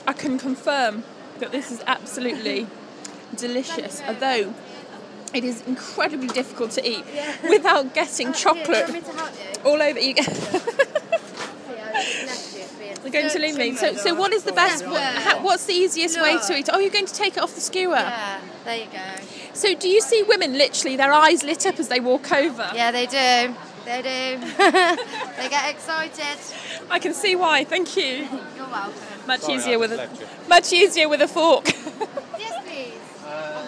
I can confirm that this is absolutely delicious, although it is incredibly difficult to eat without getting chocolate all over you. You're going to leave me. So what is the best? What's the easiest way to eat? Oh, you're going to take it off the skewer. Yeah, there you go. So do you see women literally their eyes lit up as they walk over? Yeah, they do. They do. They get excited. I can see why. Thank you. You're welcome. Much easier with a fork.